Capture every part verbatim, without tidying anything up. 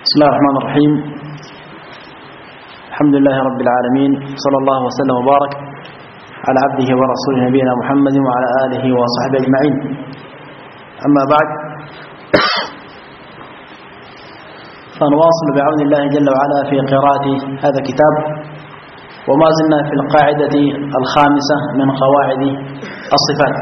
بسم الله الرحمن الرحيم. الحمد لله رب العالمين، صلى الله وسلم وبارك على عبده ورسوله نبينا محمد وعلى آله وصحبه أجمعين. أما بعد، فنواصل بعون الله جل وعلا في قراءة هذا الكتاب، وما زلنا في القاعدة الخامسة من قواعد الصفات.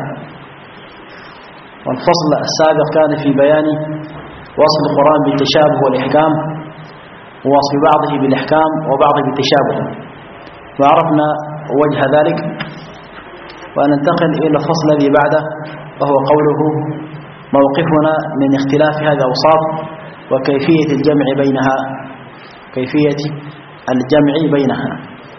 والفصل السابق كان في بيان وصف القرآن بالتشابه والإحكام، ووصف بعضه بالإحكام وبعضه بالتشابه، وعرفنا وجه ذلك. وننتقل إلى الفصل الذي بعده، وهو قوله: موقفنا من اختلاف هذه الأوصاف وكيفية الجمع بينها كيفية الجمع بينها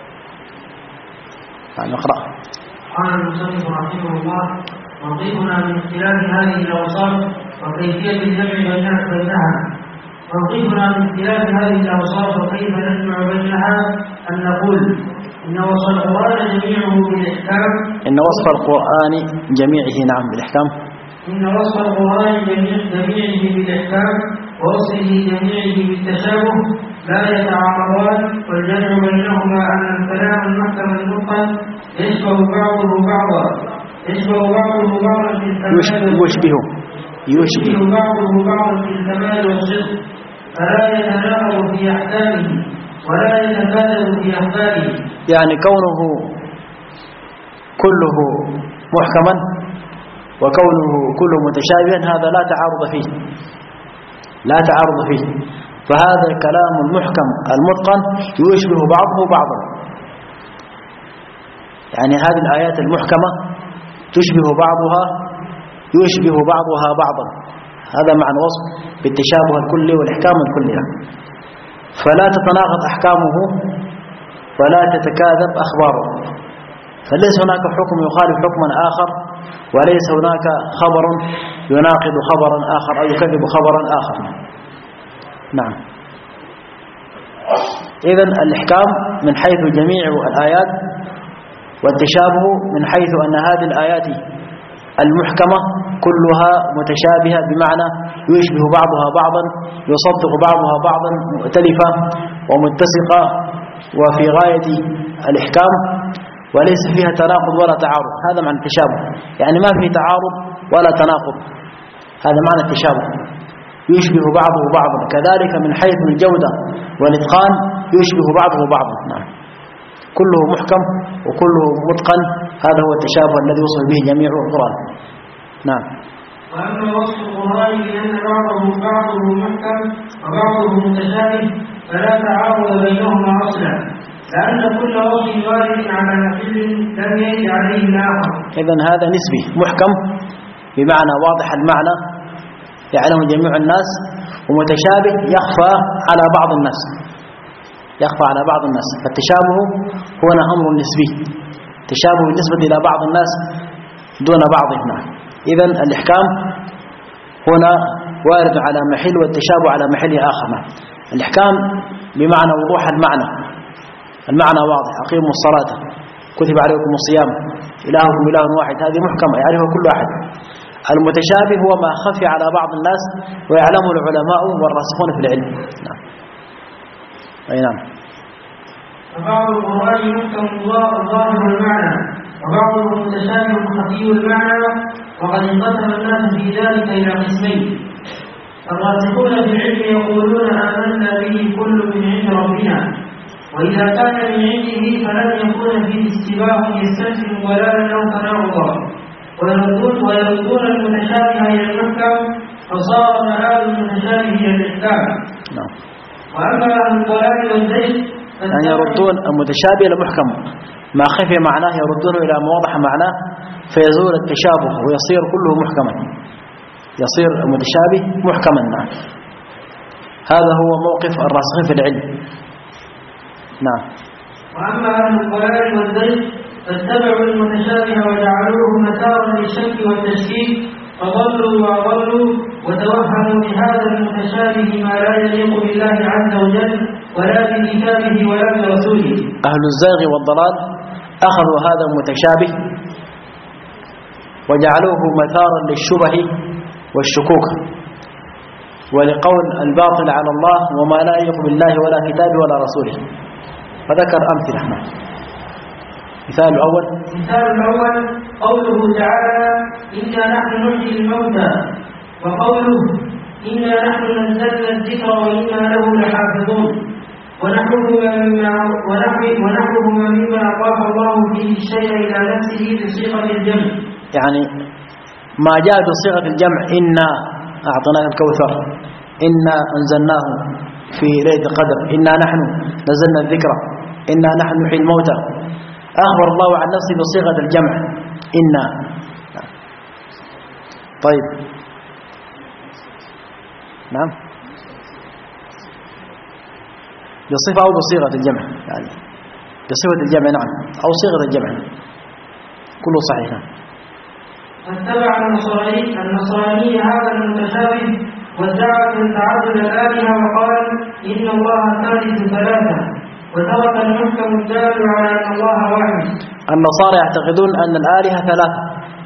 نقرأ. قال المصنف رحمه الله: موقفنا من اختلاف هذه الأوصاف وكيفية الجمع بينها. موقفنا من اختلاف هذه الأوصاف وكيف نجمع بينها أن نقول إن وصف القرآن جميعه بالإحكام إن وصف القرآن جميعه نعم بالإحكام إن وصف القرآن جميعه بالإحكام ووصفه جميعه بالتشابه لا يتعارضان، والجمع بينهما أن الكلام المحكم المتقن يشبه بعضه بعضا يشبه بعضه بعضا في الكمال يشبه يشبه بعضه بعضا في الكمال والصدق، فلا يتناقض في أحكامه ولا يتكاذب في أحكامه. يعني كونه كله محكما وكونه كله متشابها هذا لا تعارض فيه لا تعارض فيه فهذا الكلام المحكم المتقن يشبه بعضه بعضا. يعني هذه الآيات المحكمة تشبه بعضها يشبه بعضها بعضا، هذا معنى وصف بالتشابه الكلي والإحكام الكلي، فلا تتناقض أحكامه ولا تتكاذب أخباره، فليس هناك حكم يخالف حكما آخر، وليس هناك خبر يناقض خبرا آخر أو يكذب خبرا آخر. نعم. إذن الإحكام من حيث جميع الآيات، والتشابه من حيث أن هذه الآيات المحكمة كلها متشابهة، بمعنى يشبه بعضها بعضا، يصدق بعضها بعضا، مؤتلفة ومتسقة وفي غاية الإحكام، وليس فيها تناقض ولا تعارض. هذا معنى التشابه، يعني ما فيه تعارض ولا تناقض، هذا معنى التشابه، يشبه بعضه بعضا. كذلك من حيث الجودة والإتقان يشبه بعضه بعضا. نعم. كله محكم وكله متقن، هذا هو التشابه الذي وصف به جميع القرآن. نعم. وأما وصف القرآن بأن بعضه بعضه محكم وبعضه متشابه فلا تعارض بينهما أصلا، لأن كل وصف وارد على محل لم يرد عليه الآخر. إذن هذا نسبي، محكم بمعنى واضح المعنى يعلم جميع الناس، ومتشابه يخفى على بعض الناس يخفى على بعض الناس فالتشابه هنا أمر نسبي، تشابه بالنسبة إلى بعض الناس دون بعضهم. إذن الإحكام هنا وارد على محل، والتشابه على محل آخر. الإحكام بمعنى وضوح المعنى، المعنى واضح: أقيموا الصلاة كتب عليكم الصيام إلهكم إله واحد، هذه محكمة يعرفها كل أحد. المتشابه هو ما خفي على بعض الناس ويعلمه العلماء والراسخون في العلم. نعم. أي نعم. فبعض القرآن محكم ظاهر المعنى وبعضه متشابه خفي المعنى، وقد انقسم الناس في ذلك إلى قسمين: الراسخون في العلم يقولون آمنا به كل من عند ربنا، وإذا كان من عنده فلن يكون فيه استباح يستلزم ضلالا أو تناقضا، ويردون ويردون المتشابه إلى المحكم، فصار مآل المتشابه إلى الإحكام. نعم. وأما أهل الضلال والزيغ يعني يردون المتشابه إلى محكم، ما خفي معناه يردونه إلى ما وضح معناه، فيزول التشابه ويصير كله محكما، يصير المتشابه محكما. نعم. هذا هو موقف الراسخين في العلم. نعم. وأما أهل الضلال والزيغ فاتبعوا المتشابه وجعلوه متاعا للشك والتشكيك، فضلوا وأضلوا وتوهموا بهذا المتشابه ما لا يليق بالله عز وجل ولا بكتابه ولا برسوله. أهل الزيغ والضلال أخذوا هذا المتشابه وجعلوه مثارا للشبه والشكوك، ولقول الباطل على الله وما لا يليق بالله ولا كتابه ولا رسوله. فذكر أمثلة. مثال الأول مثال الأول قوله تعالى إنا نحن نحيي الموتى، وقوله إنا نحن نزلنا الذكر وإنا له لحافظون، ونحوهما مما ونحوهما مما أضاف الله فيه الشيء إلى نفسه بصيغة الجمع. يعني ما جاء بصيغة الجمع إنا أعطيناك الكوثر، إنا أنزلناه في ليلة القدر، إنا نحن نزلنا الذكر، إنا نحن نحيي الموتى. أخبر الله عن نفسه بصيغة الجمع إنا. طيب نعم بصفة أو بصيغة الجمع، يعني بصفة الجمع نعم أو صيغة الجمع كله صحيح. فاتبع النصراني النصراني هذا المتشابه وادعى تعدد الآلهة وقال إن الله ثالث ثلاثة، وترك المحكم الدال على أن الله واحد. النصارى يعتقدون أن الآلهة ثلاثة،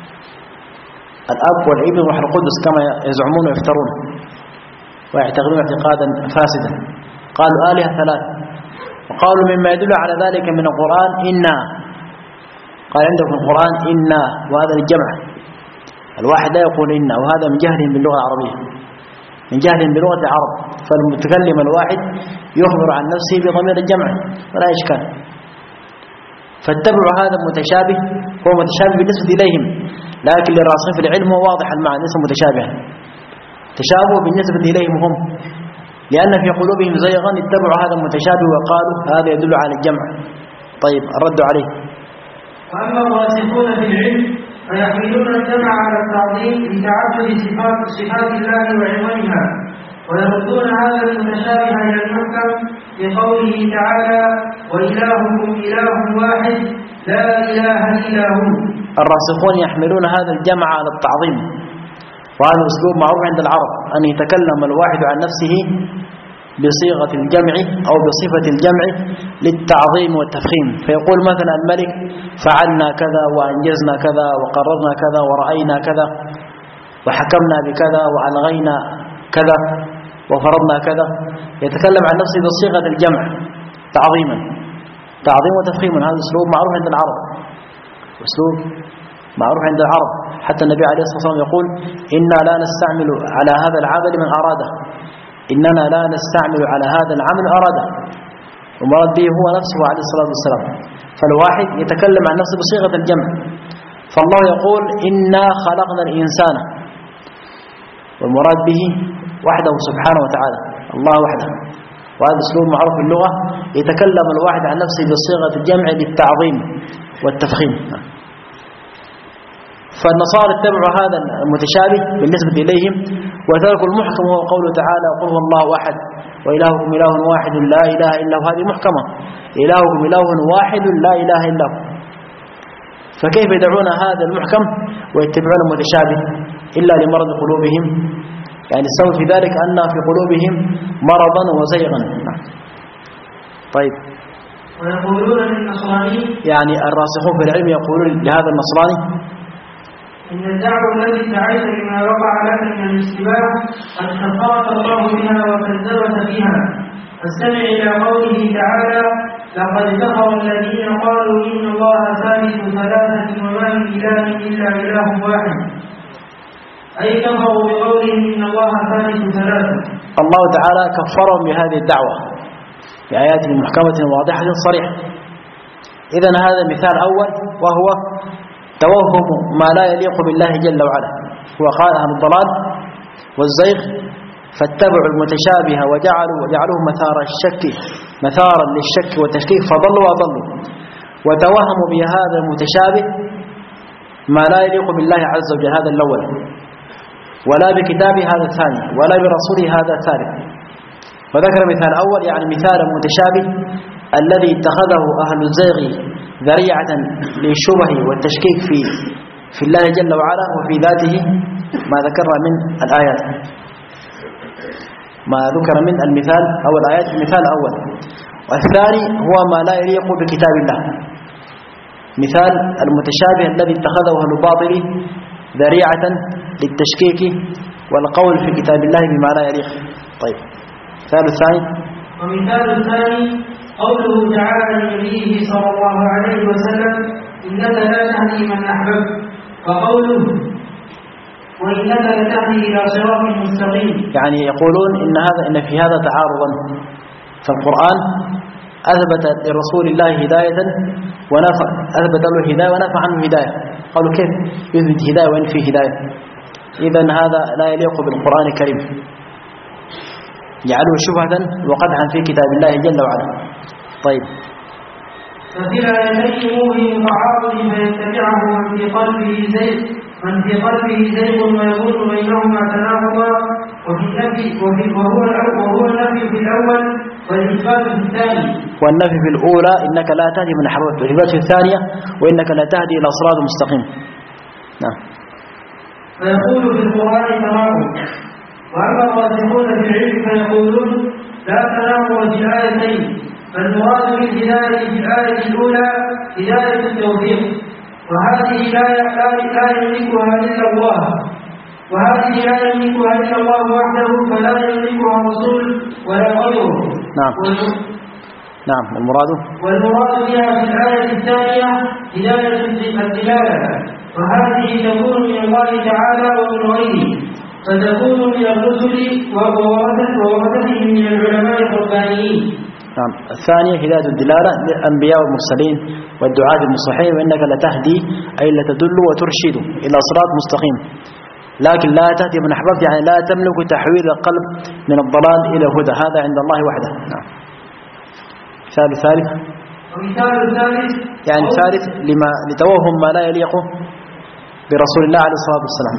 الأب والابن والروح القدس كما يزعمون ويفترون، ويعتقدون اعتقادا فاسدا. قالوا آلهة ثلاثة، وقالوا مما يدل على ذلك من القرآن إنا، قال عندكم القرآن إنا، وهذا الجمع، الواحد لا يقول إنا، وهذا من جهلهم باللغة العربية، من جهلهم بلغة العرب. فالمتكلم الواحد يخبر عن نفسه بضمير الجمع ولا إشكال. فاتبعوا هذا المتشابه، هو متشابه بالنسبة إليهم، لكن للراسخين في العلم هو واضح المعنى ليس متشابها. تشابه بالنسبة إليهم هم، لأن في قلوبهم زيغا اتبعوا هذا المتشابه وقالوا هذا يدل على الجمع. طيب الرد عليه. وأما الراسخون في العلم فيحملون الجمع على التعظيم لتعدد صفات صفات الله وعظمها، ويردون هذا المتشابه إلى المحكم بقوله تعالى وإلهكم إله واحد لا إله إلا هو. الراسخون يحملون هذا الجمع على التعظيم، وهذا أسلوب معروف عند العرب أن يتكلم الواحد عن نفسه بصيغة الجمع أو بصفة الجمع للتعظيم والتفخيم. فيقول مثلا الملك فعلنا كذا وأنجزنا كذا وقررنا كذا ورأينا كذا وحكمنا بكذا وألغينا كذا وفرضنا كذا. يتكلم عن نفسه بصيغة الجمع تعظيما، تعظيم وتفخيم. هذا أسلوب معروف عند العرب، أسلوب معروف عند العرب. حتى النبي عليه الصلاة والسلام يقول إنا لا نستعمل على هذا العمل من أراده، إننا لا نستعمل على هذا العمل أراده، ومراد به هو نفسه عليه الصلاة والسلام. فالواحد يتكلم عن نفسه بصيغة الجمع. فالله يقول إنا خلقنا الإنسان، والمراد به وحده سبحانه وتعالى، الله وحده. وهذا أسلوب معروف في اللغة، يتكلم الواحد عن نفسه بصيغة الجمع للتعظيم والتفخيم. فالنصارى اتبعوا هذا المتشابه بالنسبة إليهم وتركوا المحكم، وهو قوله تعالى قل هو الله أحد وإلهكم إله واحد لا إله إلا هو. هذه محكمة، إلهكم إله واحد لا إله إلا هو. فكيف يدعون هذا المحكم ويتبعون المتشابه إلا لمرض قلوبهم؟ يعني السبب في ذلك أن في قلوبهم مرضا وزيغا. طيب ويقولون للنصراني، يعني الراسخون في العلم يقولون لهذا النصراني إن الدعوة التي ادعيت بما وقع لك من الاشتباه قد كفرك الله بها وكذبك فيها، فاستمع إلى قوله تعالى لقد كفر الذين قالوا إن الله ثالث ثلاثة وما من إله إلا إله واحد، أي كفروا بقولهم إن الله ثالث ثلاثة. الله تعالى كفرهم بهذه الدعوة بآيات محكمة واضحة صريحة. إذن هذا مثال أول، وهو توهم ما لا يليق بالله جل وعلا. وقال أهل الضلال والزيغ فاتبعوا المتشابه وجعلوا وجعلوه مثار الشك مثارا للشك والتشكيك فضلوا وأضلوا، وتوهموا بهذا المتشابه ما لا يليق بالله عز وجل، هذا الأول، ولا بكتابه هذا الثاني، ولا برسوله هذا الثالث. وذكر مثال أول يعني مثال متشابه الذي اتخذه أهل الزيغ ذريعة للشبه والتشكيك في في الله جل وعلا وفي ذاته، ما ذكرنا من الآيات، ما ذكر من المثال أو الآيات. المثال الأول. والثاني هو ما لا يليق بكتاب الله، مثال المتشابه الذي اتخذه أهل الباطل ذريعة للتشكيك والقول في كتاب الله بما لا يليق. طيب مثال الثاني. ومثال الثاني قوله تعالى لنبيه صلى الله عليه وسلم إنك لا تهدي من أحببت، وقوله وإنك لتهدي إلى صراط مستقيم. يعني يقولون إن هذا إن في هذا تعارضا، فالقرآن أثبت لرسول الله هداية ونفى أثبت له هداية ونفى عنه هداية. قالوا كيف يثبت هداية وين فيه هداية؟ إذن هذا لا يليق بالقرآن الكريم، جعلوه شبهة وقدحا في كتاب الله جل وعلا. طيب ففي الآيتين موهم تعارض فيتبعه من في قلبه زيغ من في قلبه زيغ ويظن بينهما تناقضا، وفي النفي وهو وهو النفي في الأول والإثبات في الثاني. والنفي في الأولى إنك لا تهدي من أحببت، والإثبات في الثانية وإنك لا تهدي إلى صراط مستقيم. نعم. فيقول في القرآن تناقض، وأما الراسخون في العلم فيقولون لا تناقض في الآيتين، فالمراد بالهداية في الآية الأولى هداية التوفيق، وهذه لا لا يملكها إلا الله وهذه لا يملكها إلا الله وحده، فلا يملكها رسول ولا غيره. نعم. نعم. المراد والمراد بها في الآية الثانية هداية الدلالة، وهذه تكون من الله تعالى ومن غيره، فتكون من الرسل وورثتهم من العلماء الربانيين. نعم. الثانية هداية الدلالة للأنبياء والمرسلين والدعاة المصلحين، وإنك لتهدي أي لتدل وترشد إلى صراط مستقيم، لكن لا تهدي من أحببت يعني لا تملك تحويل القلب من الضلال إلى الهدى، هذا عند الله وحده. نعم. مثال ثالث. ومثال الثالث يعني ثالث لما لتوهم ما لا يليق برسول الله عليه الصلاة والسلام.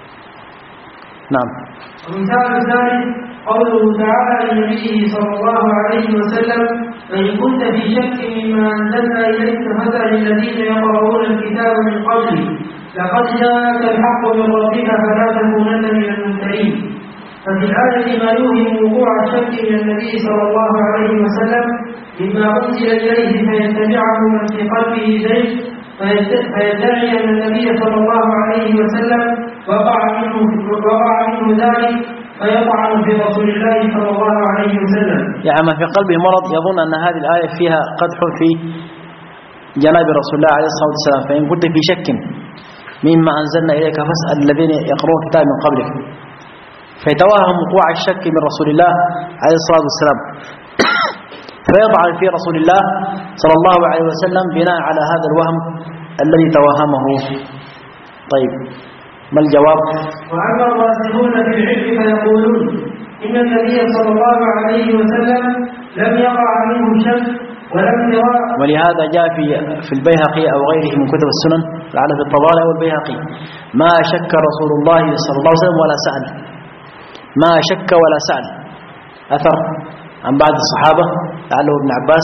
نعم. ومثال الثالث قوله تعالى لنبيه صلى الله عليه وسلم فإن كنت في شك مما أنزلنا إليك فاسأل الذين يقرؤون الكتاب من قبلك لقد جاءك الحق من ربك فلا تكونن من الممترين. ففي الآية ما يوهم وقوع الشك من النبي صلى الله عليه وسلم مما أنزل إليه فيتبعه من في قلبه زيغ فيدعي أن النبي صلى الله عليه وسلم وقع منه وقع منه ذلك فيطعن في رسول الله صلى الله عليه وسلم. يعني ما في قلبه مرض يظن أن هذه الآية فيها قدح في جناب رسول الله عليه الصلاة والسلام، فإن كنت في شك مما أنزلنا إليك فاسأل الذين يقرؤون الكتاب من قبلك، فيتوهم وقوع الشك من رسول الله عليه الصلاة والسلام فيطعن في رسول الله صلى الله عليه وسلم بناء على هذا الوهم الذي توهمه. طيب ما الجواب؟ وأما الراسخون في العلم فيقولون إن النبي صلى الله عليه وسلم لم يقع منه شك ولم يرى. ولهذا جاء في في البيهقي أو غيره من كتب السنن لعل في الطبراني والبيهقي ما شك رسول الله صلى الله عليه وسلم ولا سأل، ما شك ولا سأل. أثر عن بعض الصحابة لعله ابن عباس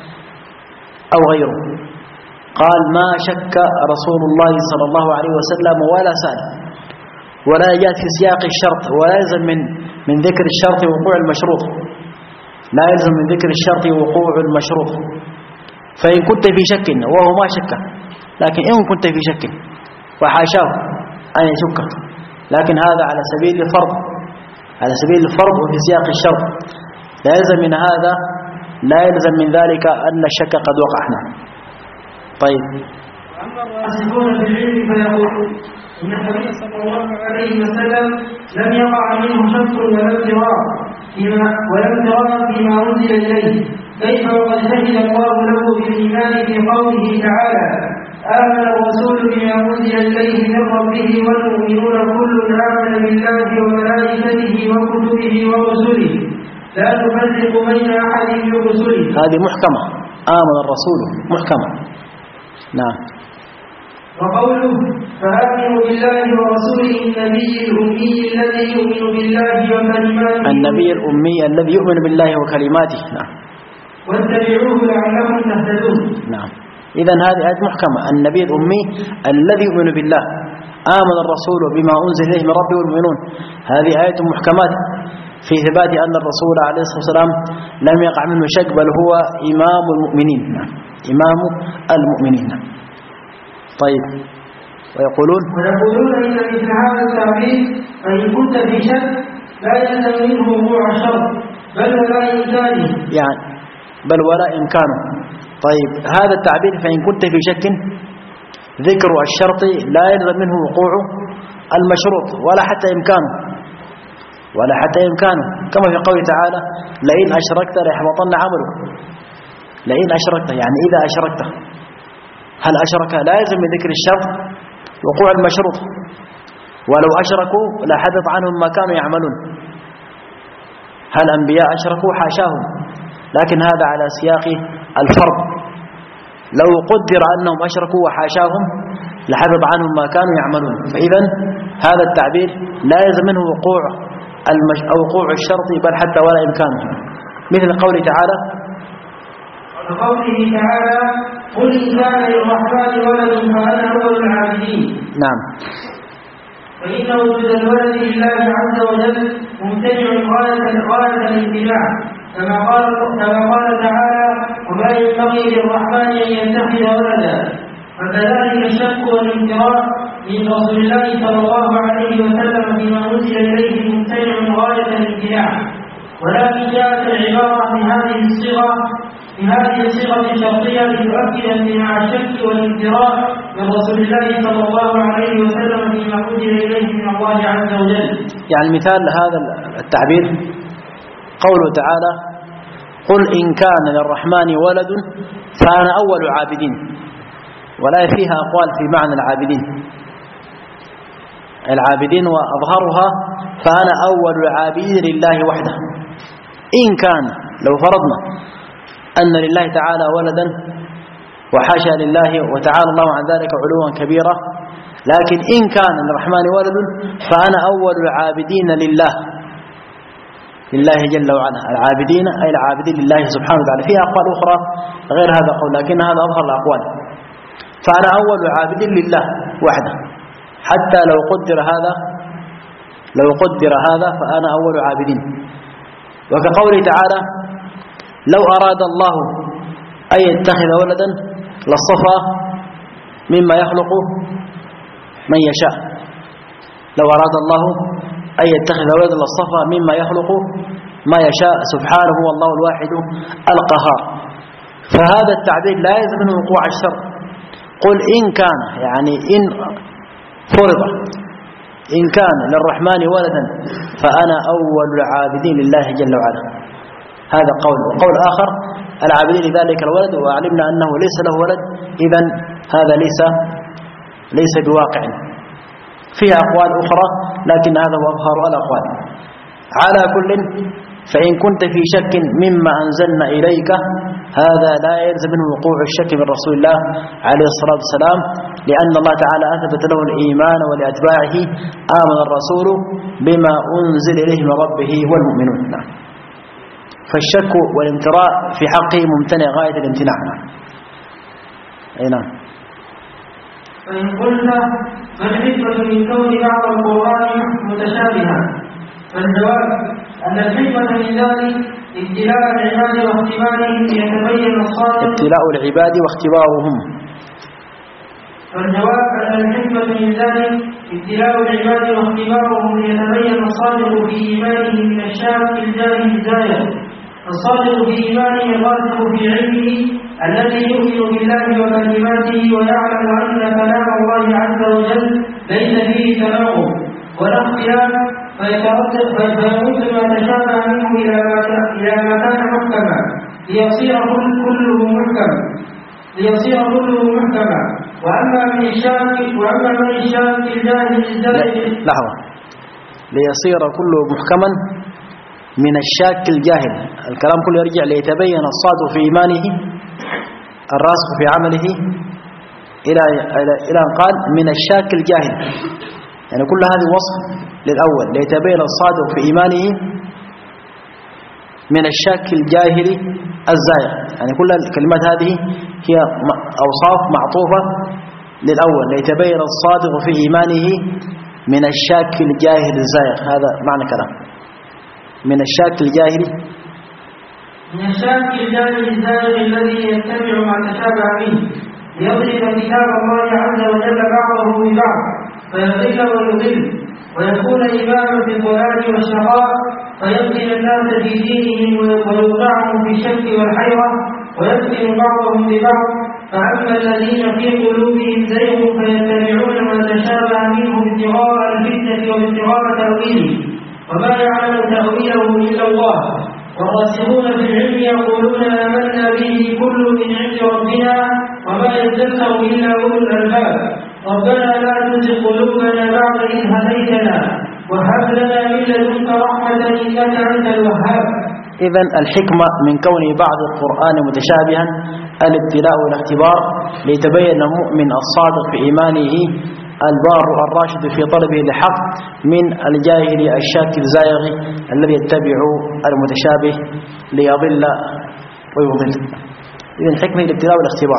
أو غيره قال ما شك رسول الله صلى الله عليه وسلم ولا سأل، ولا جاءت في سياق الشرط، ولا يلزم من من ذكر الشرط وقوع المشروط، لا يلزم من ذكر الشرط وقوع المشروط. فإن كنت في شك وهو ما شك، لكن إن كنت في شك وحاشاه أن يشك، لكن هذا على سبيل الفرض على سبيل الفرض وفي سياق الشرط، لا يلزم من هذا لا يلزم من ذلك أن الشك قد وقعنا. طيب. أما الراسخون في العلم فيقولون إن النبي صلى الله عليه وسلم لم يقع منه شك ولم اضطراب فيما ولم اضطراب فيما أنزل إليه، كيف وقد شهد الله له بالإيمان في قوله تعالى آمن الرسول بما أنزل إليه من ربه والمؤمنون كل آمن بالله وملائكته وكتبه ورسله لا نفرق بين أحد من رسله. هذه محكمة، آمن الرسول محكمة. نعم. وقوله فآمنوا بالله ورسوله النبي الأمي الذي يؤمن بالله وكلماته النبي الأمي الذي يؤمن بالله وكلماته. نعم. واتبعوه لعلكم تهتدون. نعم. إذن هذه آية محكمة، النبي الأمي الذي يؤمن بالله، آمن الرسول بما أنزل إليه من ربه والمؤمنون، هذه آية محكمات في ثبات أن الرسول عليه الصلاة والسلام لم يقع منه شك، بل هو إمام المؤمنين. نعم. إمام المؤمنين. طيب ويقولون ويقولون إن مثل هذا التعبير فإن كنت في شك لا يلزم منه وقوع الشرط بل ولا إمكانه، يعني بل ولا إمكانه. طيب هذا التعبير فإن كنت في شك ذكر الشرط لا يلزم منه وقوع المشروط ولا حتى إمكانه ولا حتى إمكانه كما في قوله تعالى لئن أشركت ليحبطن عملك. لئن أشركت يعني إذا أشركت، هل أشرك لا يلزم من ذكر الشرط وقوع المشروط، ولو أشركوا لحدث عنهم ما كانوا يعملون. هل أنبياء أشركوا؟ حاشاهم، لكن هذا على سياق الفرض. لو قدر أنهم أشركوا وحاشاهم لحدث عنهم ما كانوا يعملون. فإذا هذا التعبير لا يلزم منه وقوع المش... أو وقوع الشرط بل حتى ولا إمكانه، مثل قوله تعالى وقوله تعالى قل إن كان للرحمن ولد فأنا أول العابدين. نعم. فإن وجود الولد لله عز وجل ممتنع غاية غاية الامتناع، كما قال كما قال تعالى وما ينبغي للرحمن أن يتخذ ولدا. فكذلك الشك والامتراء من رسول الله صلى الله عليه وسلم فيما أنزل إليه ممتنع غاية الامتناع، ولكن جاءت العبارة في هذه الصيغة في هذه الصيغة الشرطية لتؤكد امتناع الشك والامتراء من رسول الله صلى الله عليه وسلم فيما أنزل إليه من الله عز وجل. يعني مثال لهذا التعبير قوله تعالى قل إن كان للرحمن ولد فأنا أول عابدين، ولا فيها أقوال في معنى العابدين العابدين وأظهرها فأنا أول العابدين لله وحده. إن كان لو فرضنا أن لله تعالى ولدا وحاشا لله وتعالى الله عن ذلك علوا كبيرا، لكن إن كان للرحمن ولد فأنا أول العابدين لله لله جل وعلا. العابدين أي العابدين لله سبحانه وتعالى. فيها أقوال أخرى غير هذا قول، لكن هذا أظهر الأقوال. فأنا أول العابدين لله وحده، حتى لو قدر هذا لو قدر هذا فأنا أول العابدين. وكقوله تعالى لو أراد الله أن يتخذ ولدا لاصطفى مما يخلق من يشاء. لو أراد الله أن يتخذ ولدا لاصطفى مما يخلق ما يشاء سبحانه والله الواحد القهار. فهذا التعبير لا يلزم منه وقوع الشرط. قل إن كان يعني إن فرض إن كان للرحمن ولدا فأنا أول العابدين لله جل وعلا. هذا قول. وقول آخر العابدين لذلك الولد وعلمنا أنه ليس له ولد، إذن هذا ليس ليس بواقع. فيها أقوال أخرى لكن هذا هو أظهر الأقوال. على كل فإن كنت في شك مما أنزلنا إليك هذا لا يلزم منه وقوع الشك من رسول الله عليه الصلاة والسلام، لأن الله تعالى أثبت له الإيمان ولأتباعه آمن الرسول بما أنزل إليه من ربه والمؤمنون. فالشك والامتراء في حقه ممتنع غاية الامتناع. أي نعم. فإن قلنا ما الحكمة من كون بعض القرآن متشابها؟ فالجواب أن الحكمة من ذلك ابتلاء العباد واختبارهم ليتبين الصادق ابتلاء العباد واختبارهم. فالجواب أن الحكمة من ذلك ابتلاء العباد واختبارهم ليتبين الصادق في إيمانه من الشاك الجاهل الزايد. الصادق في إيمانه الراسخ في علمه الذي يؤمن بالله وكلماته ويعلم أن كلام الله عز وجل ليس فيه تناقض ولا اختلاف، فيتردد فيمد ما تشابه منه إلى ما كان محكما ليصير كله محكم ليصير كله محكما. وأما من الشاك وأما من الشاك الجاهل الزائد لحظة ليصير كله محكما من الشاك الجاهل. الكلام كله يرجع ليتبين الصادق في إيمانه الراسخ في عمله إلى إلى أن قال من الشاك الجاهل، يعني كل هذه وصف للأول ليتبين الصادق في إيمانه من الشاك الجاهل الزائغ. يعني كل الكلمات هذه هي أوصاف معطوفة للأول ليتبين الصادق في إيمانه من الشاك الجاهل الزائغ. هذا معنى كلام من الشاك الجاهل من الشاك الجاهل الزائغ الذي يتبع ما تشابه منه ليضرب كتاب الله عز وجل بعضه ببعض فيضل ويضل ويكون إماما في الضلال والشقاء فيفتن الناس في دينهم ويوقعهم في الشك والحيرة ويفتن بعضهم ببعض. فأما الذين في قلوبهم زيغ فيتبعون ما تشابه منه ابتغاء الفتنة وابتغاء تأويله وما يعلم تأويله إلا الله. والراسخون في العلم يقولون آمنا به كل من عند ربنا وما يذكر إلا أولو الألباب. ربنا لا تزغ قلوبنا بعد إذ هديتنا وهب لنا من لدنك رحمة إنك أنت الوهاب. إذن الحكمة من كون بعض القرآن متشابها الابتلاء والاختبار ليتبين المؤمن الصادق في إيمانه البار الراشد في طلبه لحق من الجاهل الشاك الزائغ الذي يتبع المتشابه ليضل ويضل. إذن الحكمة الابتلاء والاختبار.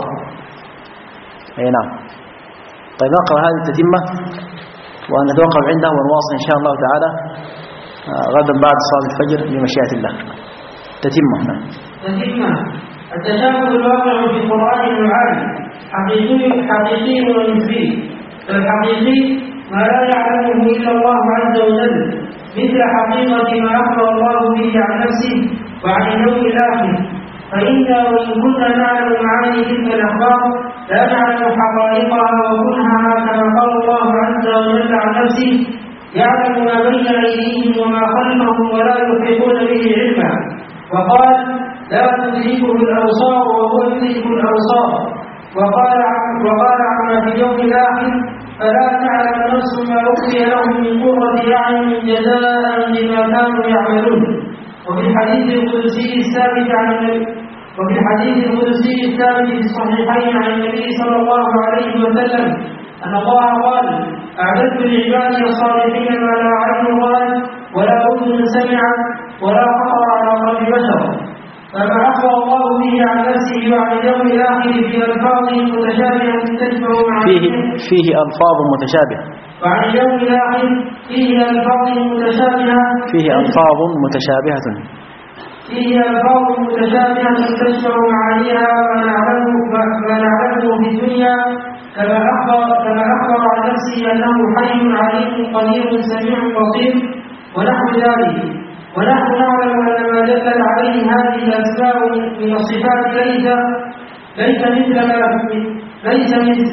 أي نعم. طيب نقرأ هذه التتمة ونتوقف عندها ونواصل إن شاء الله تعالى غدا بعد صلاة الفجر بمشيئة الله. تتمة. نعم. تتمة. التشابه الواقع في القرآن نوعان حقيقي حقيقي ونسبي. فالحقيقي ما لا يعلمه إلا الله عز وجل مثل حقيقة ما أخبر الله به عن نفسه وعن اليوم الآخر. فإنا وإن كنا نعلم معاني تلك الأخبار لا نعلم حقائقها وكنها كما قال الله عز وجل عن نفسه يعلم ما بين أيديهم وما خلفهم ولا يحيطون به علما. وقال لا تدركه الأبصار وهو يدرك الأبصار. وقال وقال عما في اليوم الآخر فلا تعلم نفس ما أخفي لهم من قرة أعين جزاء بما كانوا يعملون. وفي الحديث القدسي الثابت عن النبي وفي الحديث القدسي الثابت في الصحيحين عن النبي صلى الله عليه وسلم أن الله قال أعددت لعبادي الصالحين ما لا عين رأت ولا أذن سمعت ولا خطر على قلب بشر. فما أخبر الله به عن نفسه وعن اليوم الآخر في ألفاظ متشابهة تشبه مع فيه فيه ألفاظ متشابهة. وعن اليوم الآخر فيه ألفاظ متشابهة فيه ألفاظ متشابهة فيه ألفاظ متشابهة تشبه معانيها ما نعلمه ما نعلمه في الدنيا كما أخبر كما أخبر عن نفسه أنه حي عليم قدير سميع بصير ونحو ذلك. ونحن نعلم أن ما دلت عليه هذه الأسماء من الصفات ليس ليس مثل ما ليس مثل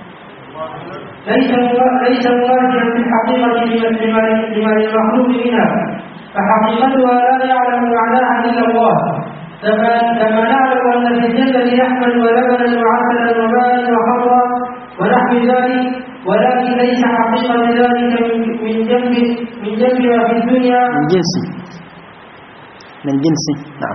ليس ليس موازيا في الحقيقة لما للمخلوق منها. فحقيقتها لا يعلم معناها إلا الله. كما نعلم أن في الجنة يحمل ولبنا وعسلا وماء وخمرا ونحو ذلك. ولكن ليس حقيقة ذلك من جنب من جنب ما في الدنيا من جنسي من جنسي. نعم.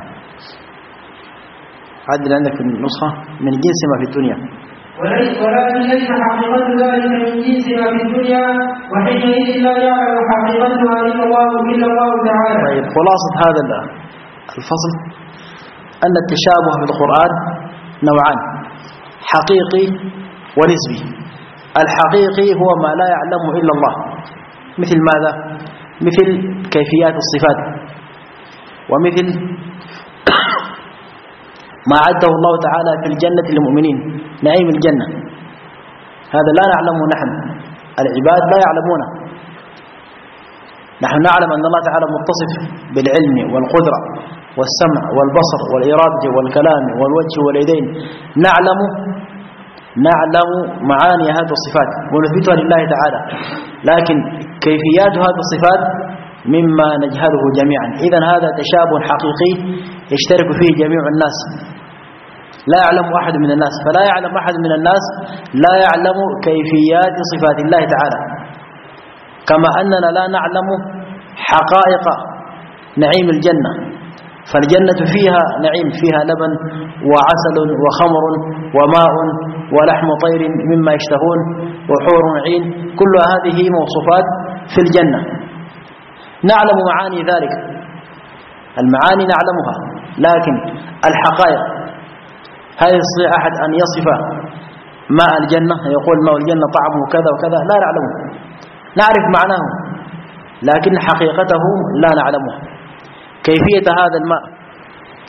عدل عندك في النسخة من جنس ما في الدنيا. ولكن ليس حقيقة ذلك من جنس ما في الدنيا وحينئذ لا يعلم حقيقتها إلا الله إلا الله تعالى. طيب خلاصة هذا الفصل أن التشابه في القرآن نوعان حقيقي ونسبي. الحقيقي هو ما لا يعلمه إلا الله مثل ماذا؟ مثل كيفيات الصفات ومثل ما عده الله تعالى في الجنة للمؤمنين نعيم الجنة. هذا لا نعلمه نحن العباد لا يعلمونه. نحن نعلم أن الله تعالى متصف بالعلم والقدرة والسمع والبصر والإرادة والكلام والوجه واليدين. نعلم نعلم معاني هذه الصفات ونثبتها لله تعالى لكن كيفيات هذه الصفات مما نجهله جميعا. إذن هذا تشابه حقيقي يشترك فيه جميع الناس لا يعلم أحد من الناس. فلا يعلم أحد من الناس لا يعلم كيفيات صفات الله تعالى كما أننا لا نعلم حقائق نعيم الجنة. فالجنة فيها نعيم فيها لبن وعسل وخمر وماء ولحم طير مما يشتهون وحور عين. كل هذه موصوفات في الجنة. نعلم معاني ذلك المعاني نعلمها لكن الحقائق هل يستطيع أحد أن يصف ماء الجنة يقول ماء الجنة طعمه كذا وكذا؟ لا نعلمه. نعرف معناه لكن حقيقته لا نعلمه. كيفية هذا الماء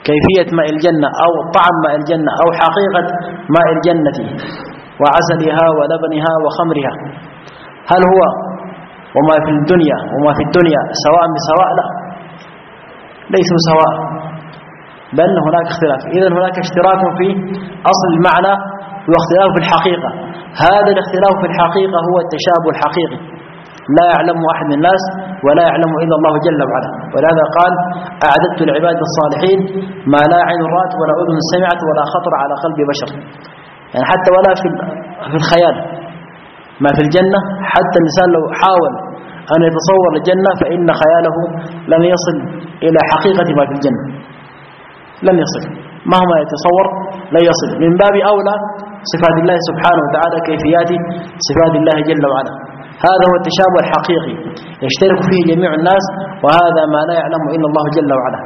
كيفية ماء الجنة أو طعم ماء الجنة أو حقيقة ماء الجنة وعسلها ولبنها وخمرها، هل هو وما في الدنيا وما في الدنيا سواء بسواء؟ لا، ليسوا سواء، بل هناك اختلاف. إذن هناك اشتراك في أصل المعنى واختلاف في الحقيقة. هذا الاختلاف في الحقيقة هو التشابه الحقيقي، لا يعلم أحد من الناس ولا يعلم إلا الله جل وعلا. ولهذا قال: أعددت لعباد الصالحين ما لا عين رأت ولا أذن سمعت ولا خطر على قلب بشر. يعني حتى ولا في في الخيال ما في الجنة، حتى الإنسان لو حاول أن يتصور الجنة فإن خياله لن يصل إلى حقيقة ما في الجنة، لن يصل، مهما يتصور لن يصل. من باب أولى صفات الله سبحانه وتعالى، كيفيات صفات الله جل وعلا. هذا هو التشابه الحقيقي يشترك فيه جميع الناس، وهذا ما لا يعلم إلا الله جل وعلا.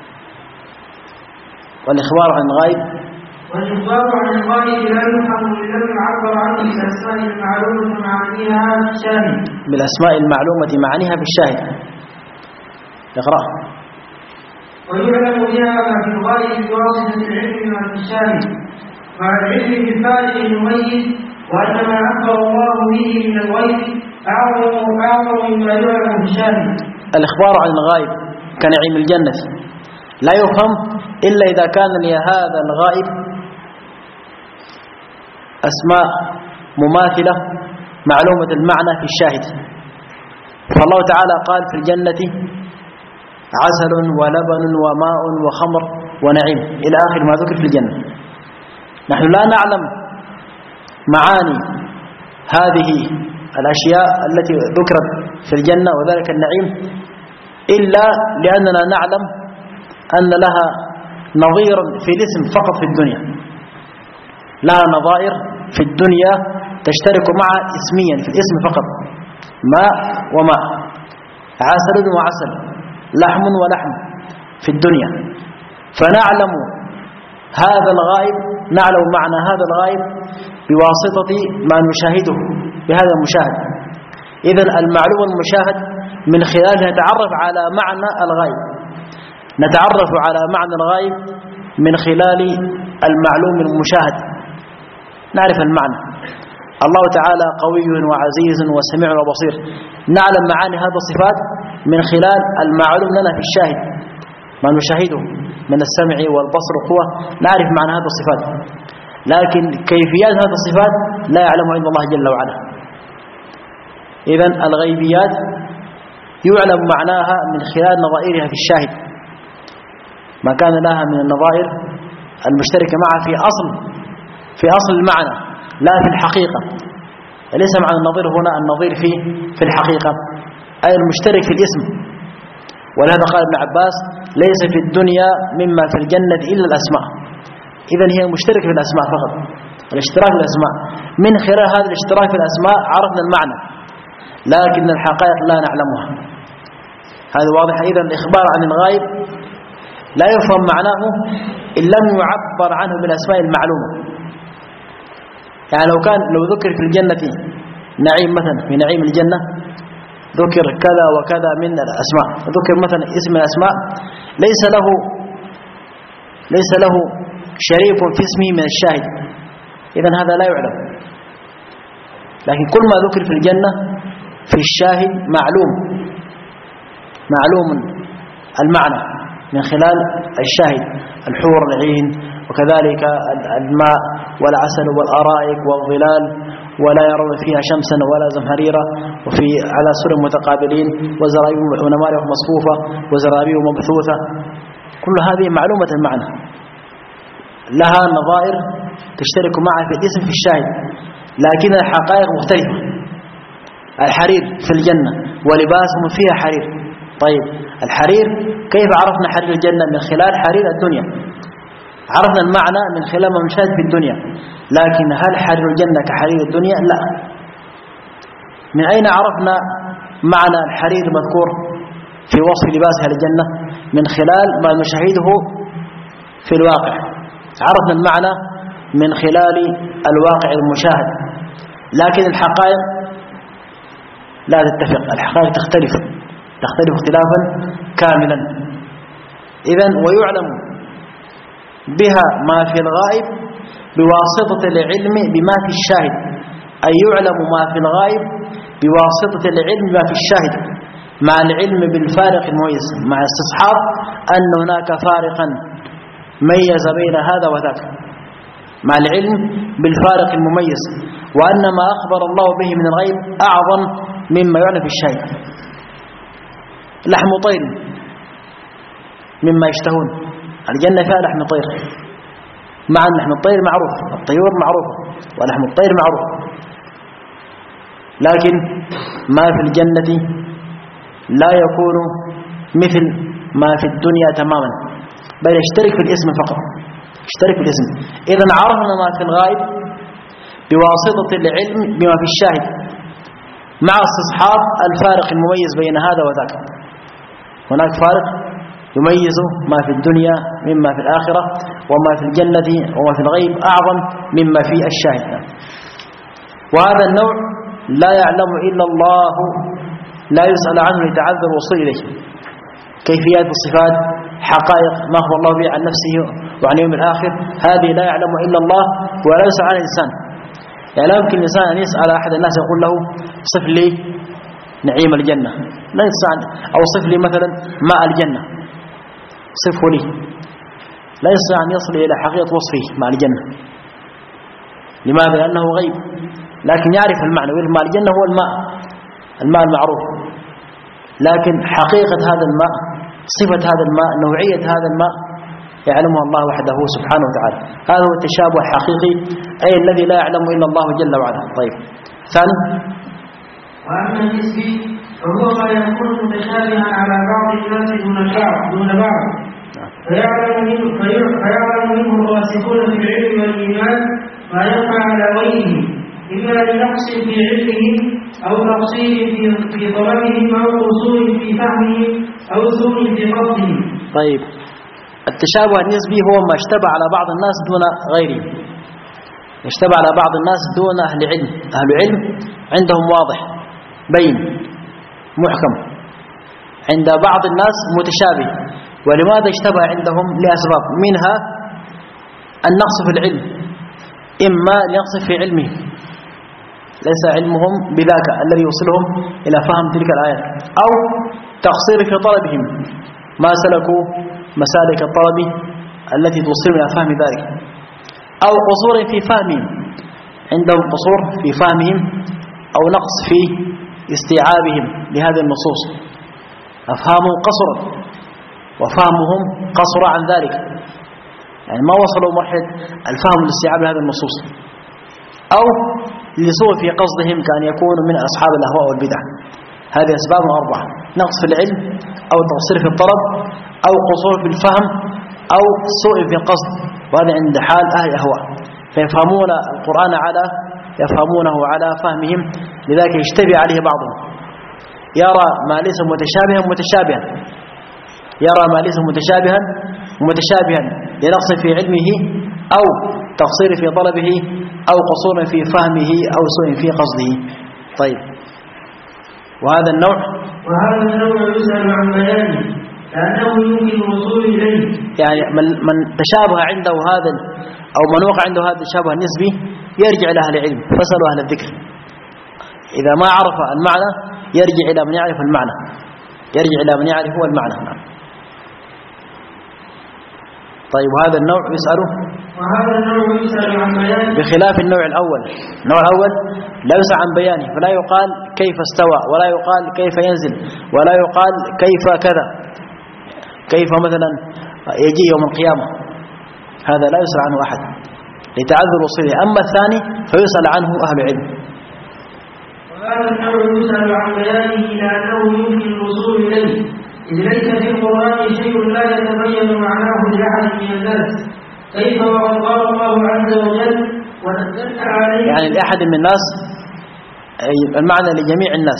والإخبار عن الغيب والإخبار عن الغيب لا يفهم إلا يعبر عنه بالأسماء المعلومة معانيها في الشاهد. بالأسماء المعلومة معانيها في الشاهد. اقرأ. ويعلم بها ما في الغيب بواسطة العلم ما في الشاهد، مع العلم بالفارق المميز، وأن ما أخبر الله به من الغيب أعظم أعظم مما يعلم في الشاهد. الإخبار عن الغائب كنعيم الجنة لا يفهم إلا إذا كان لهذا الغائب أسماء مماثلة معلومة المعنى في الشاهد. فالله تعالى قال في الجنة: عسل ولبن وماء وخمر ونعيم، إلى آخر ما ذكر في الجنة. نحن لا نعلم معاني هذه الأشياء التي ذكرت في الجنة وذلك النعيم إلا لأننا نعلم أن لها نظيرا في الاسم فقط في الدنيا، لها نظائر في الدنيا تشترك معها اسميا في الاسم فقط، ماء وماء، عسل وعسل، لحم ولحم في الدنيا. فنعلم هذا الغائب، نعلم معنى هذا الغائب بواسطة ما نشاهده بهذا المشاهد. إذن المعلوم المشاهد من خلاله نتعرف على معنى الغائب، نتعرف على معنى الغائب من خلال المعلوم المشاهد، نعرف المعنى. الله تعالى قوي وعزيز وسميع وبصير، نعلم معاني هذه الصفات من خلال المعلوم لنا في الشاهد، ما نشاهده من السمع والبصر والقوة، نعرف معنى هذه الصفات. لكن كيفيات هذه الصفات لا يعلمها إلا الله جل وعلا. إذن الغيبيات يعلم معناها من خلال نظائرها في الشاهد، ما كان لها من النظائر المشتركة معها في أصل في أصل المعنى لا في الحقيقة. ليس معنى النظير هنا النظير في في الحقيقة، أي المشترك في الاسم. ولهذا قال ابن عباس: ليس في الدنيا مما في الجنة إلا الأسماء. إذن هي مشتركة في الأسماء فقط، الاشتراك في الأسماء. من خلال هذا الاشتراك في الأسماء عرفنا المعنى، لكن الحقائق لا نعلمها. هذا واضح. إذن الإخبار عن الغائب لا يفهم معناه إن لم يعبر عنه بالأسماء المعلومة. يعني لو كان لو ذكر في الجنة نعيم مثلا، في نعيم الجنة ذكر كذا وكذا من الأسماء، ذكر مثلا اسم الأسماء ليس له ليس له شريك في اسمه من الشاهد، إذن هذا لا يعلم. لكن كل ما ذكر في الجنة في الشاهد معلوم معلوم المعنى من خلال الشاهد، الحور العين، وكذلك الماء والعسل والأرائك والظلال، ولا يرون فيها شمسا ولا زمهريرا، وفي على سرر متقابلين، وزرابيب ونمارق مصفوفة وزرابيب مبثوثة. كل هذه معلومة المعنى، لها نظائر تشترك معها في الاسم في الشاهد، لكن الحقائق مختلفة. الحرير في الجنة ولباسهم فيها حرير. طيب الحرير كيف عرفنا حرير الجنة؟ من خلال حرير الدنيا، عرفنا المعنى من خلال ما نشاهد في الدنيا. لكن هل حرير الجنة كحرير الدنيا؟ لا. من أين عرفنا معنى الحرير المذكور في وصف لباسها للجنة؟ من خلال ما نشاهده في الواقع، عرفنا المعنى من خلال الواقع المشاهد. لكن الحقائق لا تتفق، الحقائق تختلف تختلف اختلافا كاملا. إذن ويعلم بها ما في الغائب بواسطة العلم بما في الشاهد، أي يعلم ما في الغائب بواسطة العلم بما في الشاهد مع العلم بالفارق المميز، مع استصحاب أن هناك فارقا ميز بين هذا وذاك، مع العلم بالفارق المميز، وأن ما أخبر الله به من الغيب أعظم مما يعلم في الشاهد. لحم طير مما يشتهون، الجنة فيها لحم طير، مع أن لحم الطير معروف، الطيور معروف ولحم الطير معروف، لكن ما في الجنة لا يكون مثل ما في الدنيا تماما، بل يشترك في الاسم فقط، يشترك في الاسم. إذن عرفنا ما في الغائب بواسطة العلم بما في الشاهد مع استصحاب الفارق المميز بين هذا وذاك. هناك فارق يميز ما في الدنيا مما في الآخرة، وما في الجنة وما في الغيب أعظم مما في الشاهد. وهذا النوع لا يعلم إلا الله، لا يسأل عنه يتعذر وصل إليه. كيفيات الصفات، حقائق ما هو الله به عن نفسه وعن يوم الآخر، هذه لا يعلم إلا الله ولا يسأل عن الإنسان. يعني لا يمكن الإنسان أن يسأل أحد الناس يقول له صف لي نعيم الجنة، لا يسأل، أو صف لي مثلا ماء الجنة، صفه لي، لا يستطيع أن يصل إلى حقيقة وصفه مع الجنة. لماذا؟ لأنه غيب، لكن يعرف المعنى، ويقول ماء الجنة هو الماء، الماء المعروف، لكن حقيقة هذا الماء، صفة هذا الماء، نوعية هذا الماء يعلمها الله وحده سبحانه وتعالى. هذا هو التشابه الحقيقي، أي الذي لا يعلم إلا الله جل وعلا. طيب، ثاني، وأما النسبي فهو ما يكون متشابها على بعض الناس دون بعض دون بعض فيعلم منه فيعلم منه الراسخون في العلم والإيمان ما يقع على غيره، إما لنقص في علمهم أو تقصير في في طلبهم أو قصور في فهمهم أو سوء في قصدهم. طيب، التشابه النسبي هو ما اشتبه على بعض الناس دون غيرهم، اشتبه على بعض الناس دون أهل علم. أهل علم عندهم واضح بين محكم، عند بعض الناس متشابه. ولماذا اشتبه عندهم؟ لأسباب، منها النقص في العلم، إما لنقص في علمه، ليس علمهم بذاك الذي يوصلهم إلى فهم تلك الآيات، أو تقصير في طلبهم، ما سلكوا مسالك الطلب التي توصلهم إلى فهم ذلك، أو قصور في فهمهم، عندهم قصور في فهمهم، أو نقص في استيعابهم لهذه النصوص، أفهامهم قصرت وفهمهم قصر عن ذلك، يعني ما وصلوا مرحلة الفهم والاستيعاب لهذه النصوص، أو لسوء في قصدهم كأن يكونوا من أصحاب الأهواء والبدع. هذه أسباب أربعة: نقص في العلم، أو تقصير في الطلب، أو قصور في الفهم، أو سوء في القصد. وهذا عند حال أهل الأهواء، فيفهمون القرآن على يفهمونه على فهمهم، لذلك يشتبه عليه بعضهم، يرى ما ليس متشابها متشابها، يرى ما ليس متشابها متشابها لنقص في علمه، أو تقصير في طلبه، أو قصور في فهمه، أو سوء في قصده. طيب، وهذا النوع وهذا النوع يسأل عن بيانه لأنه يمكن الوصول إليه. يعني من, من تشابه عنده هذا، أو من وقع عنده هذا التشابه النسبي، يرجع إلى أهل العلم، فاسألوا أهل الذكر. إذا ما عرف المعنى يرجع إلى من يعرف المعنى، يرجع إلى من يعرف هو المعنى. طيب، وهذا النوع يسأله وهذا النوع يسأل عن بيانه بخلاف النوع الأول. النوع الأول لا يسأل عن بيانه، فلا يقال كيف استوى، ولا يقال كيف ينزل، ولا يقال كيف كذا، كيف مثلا يجي يوم القيامة، هذا لا يسأل عنه أحد لتعذر وصوله. أما الثاني فيسأل عنه أهل العلم. وهذا النوع يسأل عن بيانه لأنه يمكن الوصول إليه، إذ ليس في القرآن شيء لا يتبين معناه لأحد من الناس، كيف وقد قال الله عز وجل ونزلنا عليه، يعني لأحد من الناس، المعنى لجميع الناس،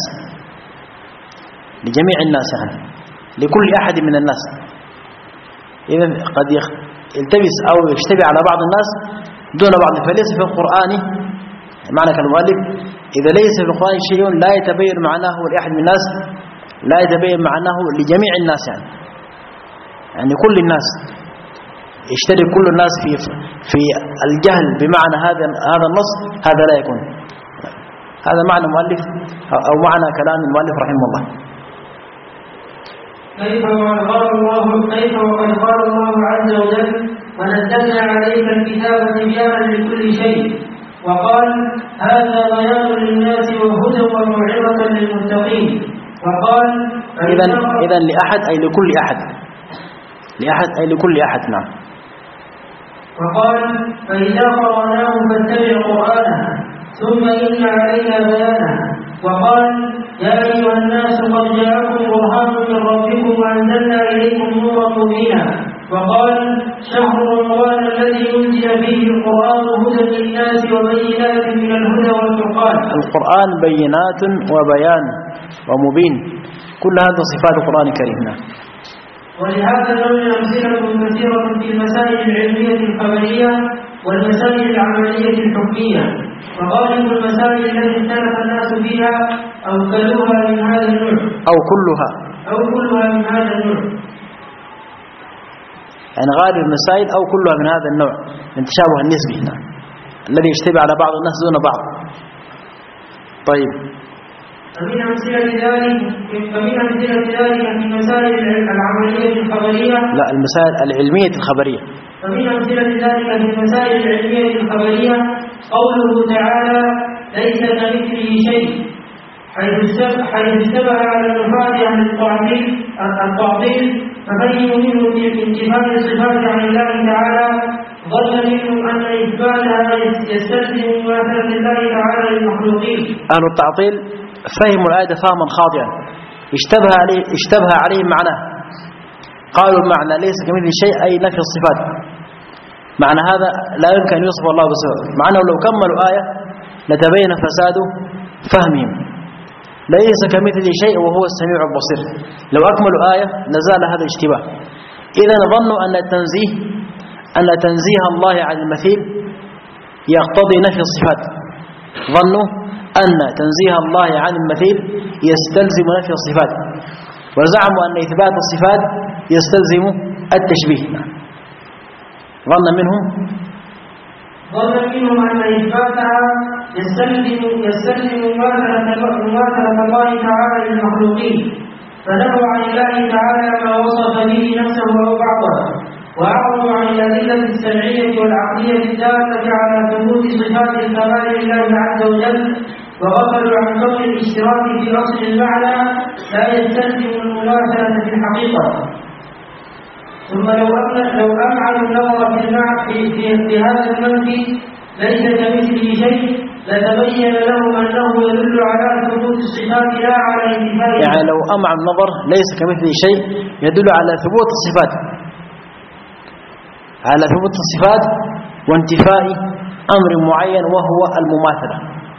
لجميع الناس، يعني لكل أحد من الناس. إذن قد يلتبس أو يشتبه على بعض الناس دون بعض، فليس في القرآن معنى كالمؤلف، إذا ليس في القرآن شيء لا يتبين معناه لأحد من الناس، لا يتبين معناه لجميع الناس، يعني يعني كل الناس، يشترك كل الناس في في الجهل بمعنى هذا هذا النص، هذا لا يكون. هذا معنى مؤلف أو معنى كلام المؤلف رحمه الله. كيف وقد قال الله كيف وقد قال الله عز وجل ونزلنا عليك الكتاب تبيانا لكل شيء، وقال هذا بيان للناس وهدى وموعظة للمتقين، وقال إذا إذا لأحد أي لكل أحد، لأحد أي لكل أحد. نعم. وقال فإذا قرأناه فاتبع قرآنه ثم إن علينا بيانه، وقال يا أيها الناس قد جاءكم برهان من ربكم وأنزلنا إليكم نورا مبينا، وقال شهر رمضان الذي أنزل فيه القرآن هدى للناس وبينات من الهدى والفرقان. القرآن بينات وبيان ومبين، كل هذا صفات القرآن الكريم. ولهذا نوع أمثلة كثيرة في المسائل العلمية الخبرية والمسائل العملية الحكمية، وغالب المسائل التي اختلف الناس فيها أو كلها من هذا النوع أو كلها أو كلها من هذا النوع، يعني غالب المسائل أو كلها من هذا النوع من تشابه النسبي هنا الذي يشتبه على بعض الناس دون بعض. طيب، فمن أمثلة ذلك فمن أمثلة ذلك في المسائل العملية الخبرية لا المسائل العلمية الخبرية فمن أمثلة ذلك في المسائل العلمية الخبرية قوله تعالى ليس كمثله شيء، حيث اشتبه على النفاة عن التعطيل التعطيل فبينوا منه في انتفاء الصفات عن الله تعالى، ظن منهم أن إثباتها يستلزم مماثلة الله تعالى للمخلوقين. أهل التعطيل فهموا الآية فهما خاطئا، اشتبه عليه اشتبه عليهم معناه، قالوا معنى ليس كمثل شيء أي نفي الصفات، معنى هذا لا يمكن أن يوصف الله بصفة، مع أنه لو كملوا آية لتبين فساد فهمهم. ليس كمثل شيء وهو السميع البصير، لو أكملوا آية لزال هذا الاشتباه. إذا ظنوا أن التنزيه أن تنزيه الله عن المثيل يقتضي نفي الصفات، ظنوا أن تنزيه الله عن المثيل يستلزم نفي الصفات، وزعموا أن إثبات الصفات يستلزم التشبيه. ظن منهم ظن منهم أن إثباتها يستلزم يستلزم مماثلة الله تعالى للمخلوقين، فنهوا عن الله تعالى ما وصف به نفسه أو بعضه، وأعرضوا عن الأدلة السمعية والعقلية الدالة على ثبوت صفات الكمال لله عز وجل، وغفلوا عن كون الاشتراك في أصل المعنى لا يستلزم المماثلة في الحقيقة. ثم لو لو أمعنوا النظر في المعنى في, في هذا المنفي ليس كمثله شيء لتبين لهم أنه يدل على ثبوت الصفات لا على انتفائها. يعني لو أمعنوا النظر ليس كمثله شيء يدل على ثبوت الصفات، على ثبوت الصفات وانتفاء أمر معين وهو المماثلة.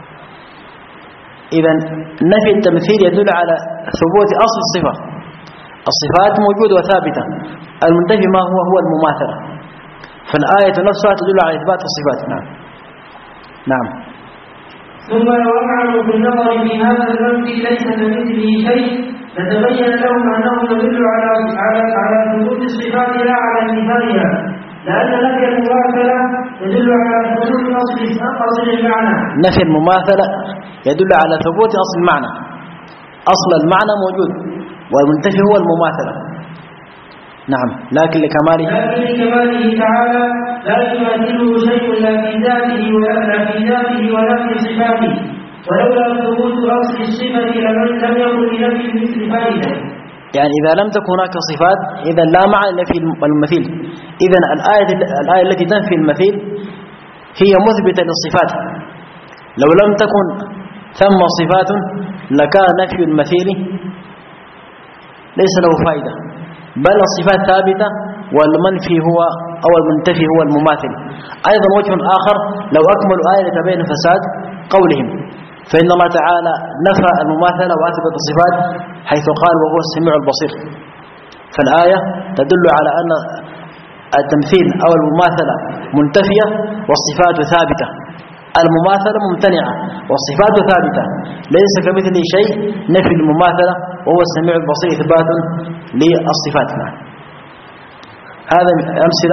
إذن نفي التمثيل يدل على ثبوت أصل الصفة، الصفات موجودة وثابتة، المنتفي ما هو هو المماثلة، فالآية نفسها تدل على إثبات الصفات. نعم نعم. ثم لو أمعنوا بالنظر في هذا المنفي ليس كمثله شيء لتبين لهم أنه يدل على على على ثبوت الصفات لا على انتفائها، لأن نفي المماثلة يدل على ثبوت أصل أصل المعنى. نفي المماثلة يدل على ثبوت أصل المعنى، أصل المعنى موجود والمنتفي هو المماثلة. نعم، لكن لكماله لكن لكماله تعالى لا يماثله شيء لا في ذاته ولا في ذاته ولا في صفاته، ولولا ثبوت أصل الصفة لم يكن لنفي مثل فائدة. يعني إذا لم تكن هناك صفات إذا لا معنى لنفي المثيل. إذن الآية الآية التي تنفي المثيل هي مثبتة للصفات، لو لم تكن ثم صفات لكان نفي المثيل ليس له فائدة، بل الصفات ثابتة والمنفي هو أو المنتفي هو المماثل. أيضا وجه آخر لو أكملوا آية لتبين فساد قولهم، فإن الله تعالى نفى المماثلة وأثبت الصفات حيث قال وهو السميع البصير، فالآية تدل على أن التمثيل أو المماثلة منتفية والصفات ثابتة، المماثلة ممتنعة والصفات ثابتة، ليس كمثله شيء نفي المماثلة وهو السميع البصير إثبات للصفات. هذا من أمثلة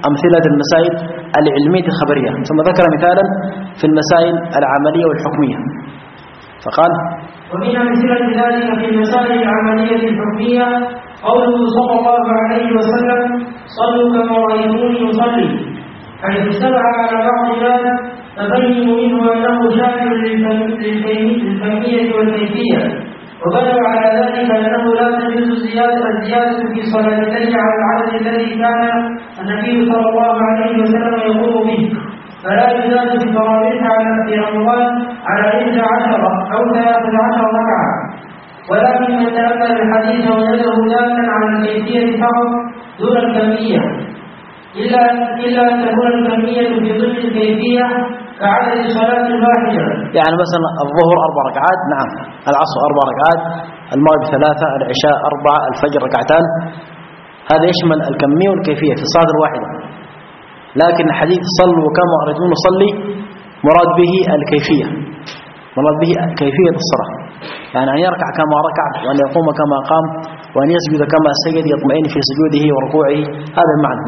أمثلة المسائل العلمية الخبرية، ثم ذكر مثالا في المسائل العملية والحكمية فقال: ومن أمثلة ذلك في المسائل العملية الحكمية قوله صلى الله عليه وسلم: صلوا كما رأيتموني يصلي، حيث اجتمع على بعض الناس ففهموا منه أنه شامل للكمية والكيفية، وبنوا على ذلك أنه لا تجوز الزيادة الزيادة في صلاة الليل على العدد الذي كان النبي صلى الله عليه وسلم يقوم به، فلا يزاد في التراويح في رمضان على إحدى عشر أو ثلاثة عشر ركعة، ولكن من تأمل الحديث وجده دالا على الكيفية فقط دون الكمية، إلا إلا أن تكون الكمية في ضمن الكيفية كعدد الصلاة الواحدة. يعني مثلا الظهر أربع ركعات، نعم، العصر أربع ركعات، المغرب ثلاثة، العشاء أربعة، الفجر ركعتان، هذا يشمل الكمية والكيفية في الصلاة الواحدة. لكن حديث صلوا كما رأيتموني نصلي مراد به الكيفية، مراد به كيفية الصلاة، يعني أن يركع كما ركع، وأن يقوم كما قام، وأن يسجد كما سجد، يطمئن في سجوده وركوعه، هذا المعنى.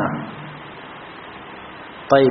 طيب.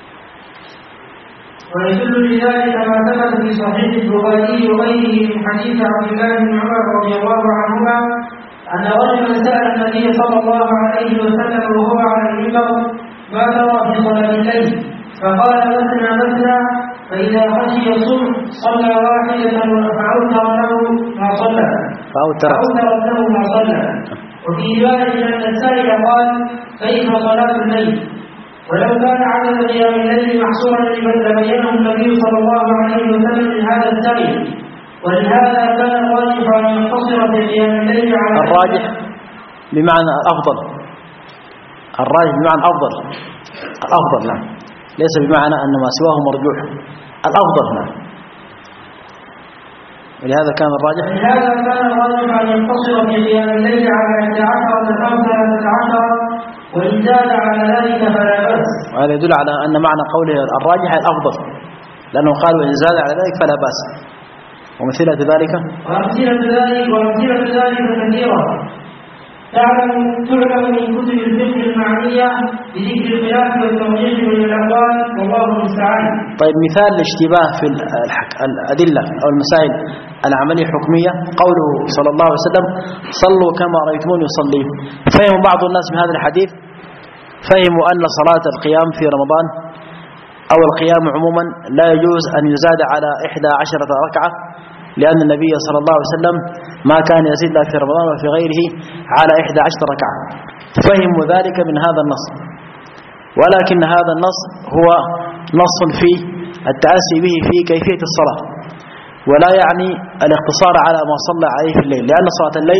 ويدل لذلك ما ثبت في صحيح البخاري وغيره من حديث عبد الله بن عمر رضي الله عنهما أن رجلا سأل النبي صلى الله عليه وسلم وهو على المنبر: ما ترى في صلاة الليل؟ فقال: مثنى مثنى، فإذا خشي الصبح صلى واحدة فأوتر له ما صلى فأوتر له ما صلى. وفي رواية أن السائل قال: كيف صلاة الليل؟ ولو كان عدد قيام الليل محصورا لبينه النبي صلى الله عليه وسلم من هذا السائل، ولهذا كان الراجح أن يقتصر في قيام الليل على الراجح بمعنى الأفضل، الراجح بمعنى الأفضل، الأفضل نعم، ليس بمعنى أن ما سواه مرجوح، الأفضل نعم. ولهذا كان الراجح ولهذا كان الراجح أن يقتصر في قيام الليل على إحدى عشرة أو ثلاثة عشر، وإن زاد على ذلك فلا بأس. وهذا يدل على أن معنى قوله الراجح الأفضل، لأنه قال: وإن زاد على ذلك فلا بأس. ومثلة ذلك وأمثلة ذلك وأمثلة ذلك كثيرة تعلم تعلم من كتب الفقه المعنية بذكر الخلاف والتوجيه من الأقوال، والله المستعان. طيب، مثال الاشتباه في الأدلة أو المسائل العملية الحكمية قوله صلى الله عليه وسلم: صلوا كما رأيتموني يصلي. فهم بعض الناس بهذا الحديث، فهموا أن صلاة القيام في رمضان أو القيام عموما لا يجوز أن يزاد على إحدى عشرة ركعة، لأن النبي صلى الله عليه وسلم ما كان يزيد لا في رمضان وفي غيره على إحدى عشرة ركعة. فهموا ذلك من هذا النص، ولكن هذا النص هو نص في التأسي به في كيفية الصلاة، ولا يعني الاقتصار على ما صلى عليه في الليل، لأن صلاة الليل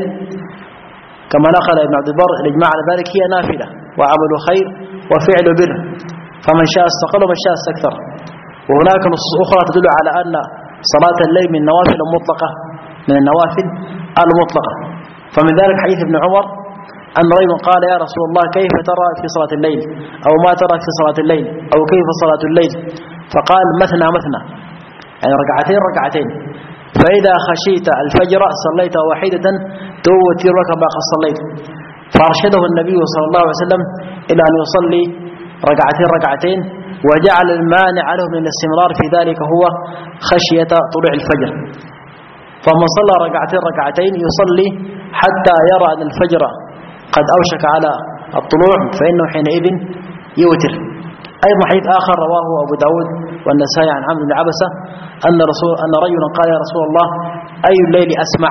كما نقل ابن عبد البر الإجماع على ذلك هي نافلة وعمل خير وفعل بر، فمن شاء استقل ومن شاء استكثر. وهناك نصوص أخرى تدل على أن صلاة الليل من النوافل المطلقة، من النوافل المطلقة. فمن ذلك حديث ابن عمر أن رجل قال: يا رسول الله، كيف ترى في صلاة الليل؟ أو ما ترى في صلاة الليل؟ أو كيف صلاة الليل؟ فقال: مثنى مثنى، يعني ركعتين ركعتين، فإذا خشيت الفجر صليت واحدة توترك ما قد صليت. فأرشده النبي صلى الله عليه وسلم إلى أن يصلي ركعتين ركعتين، وجعل المانع له من الاستمرار في ذلك هو خشية طلوع الفجر. فمن صلى ركعتين ركعتين يصلي حتى يرى أن الفجر قد أوشك على الطلوع، فإنه حينئذ يوتر. أيضا حديث آخر رواه أبو داود والنسائي عن عمرو بن عبسة أن رسول أن رجلا قال: يا رسول الله، أي الليل أسمع؟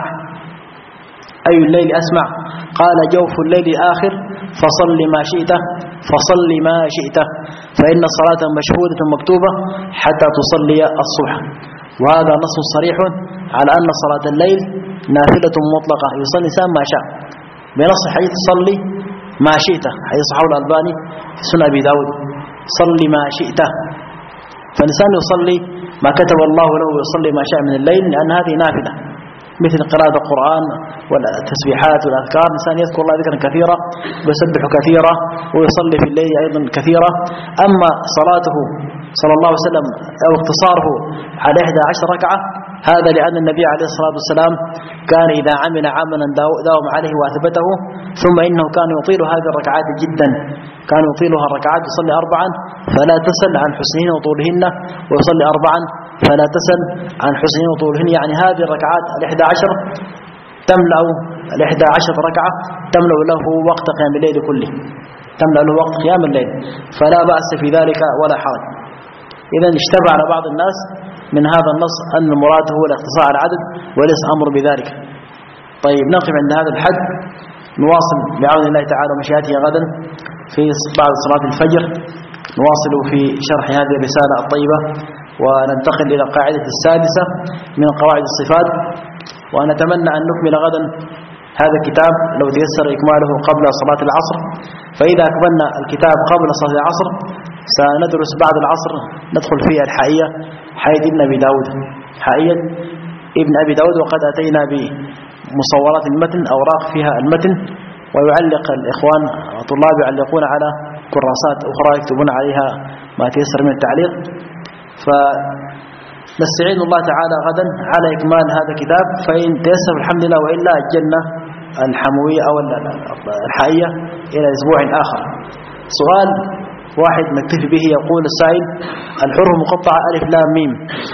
أي الليل أسمع؟ قال: جوف الليل الآخر، فصل ما شئت فصل ما شئت، فإن الصلاة مشهودة مكتوبة حتى تصلي الصبح. وهذا نص صريح على أن صلاة الليل نافلة مطلقة يصلي الإنسان ما شاء، بنص حديث صلي ما شئت، حديث صحيح الألباني في سنن أبي داود: صلي ما شئت. فالإنسان يصلي ما كتب الله له ويصلي ما شاء من الليل، لأن هذه نافلة مثل قراءة القرآن والتسبيحات والأذكار. الإنسان يذكر الله ذكرا كثيرا ويسبح كثيرا ويصلي في الليل أيضا كثيرا. أما صلاته صلى الله عليه وسلم أو اقتصاره على إحدى عشر ركعة، هذا لأن النبي عليه الصلاة والسلام كان إذا عمل عملا داوم عليه وأثبته ثم إنه كان يطيل هذه الركعات جدا، كان يطيلها الركعات، يصلي أربعا فلا تسل عن حسنهن وطولهن، ويصلي أربعا فلا تسل عن حسنهن وطولهن. يعني هذه الركعات الإحدى عشر تملأ الإحدى عشر ركعة تملأ له وقت قيام الليل كله، تملأ له وقت قيام الليل، فلا بأس في ذلك ولا حرج. إذن اشتبه على بعض الناس من هذا النص أن المراد هو الاقتصار على العدد وليس أمر بذلك. طيب نقف عند هذا الحد، نواصل بعون الله تعالى ومشيئته غدا في بعد صلاة الفجر، نواصل في شرح هذه الرسالة الطيبة وننتقل إلى القاعدة السادسة من قواعد الصفات. ونتمنى أن نكمل غدا هذا الكتاب لو تيسر إكماله قبل صلاة العصر، فإذا أكملنا الكتاب قبل صلاة العصر سندرس بعد العصر ندخل فيها الحائية، حائية ابن أبي داود، حائية ابن أبي داود، وقد أتينا بمصورات المتن أوراق فيها المتن، ويعلق الإخوان الطلاب يعلقون على كراسات أخرى يكتبون عليها ما تيسر من التعليق. فنستعين الله تعالى غدا على إكمال هذا الكتاب، فإن تيسر الحمد لله، وإلا أجلنا الحموية أو الحائية إلى أسبوع آخر. سؤال واحد نكتفي به، يقول السائل: الحروف مقطعة ألف لام ميم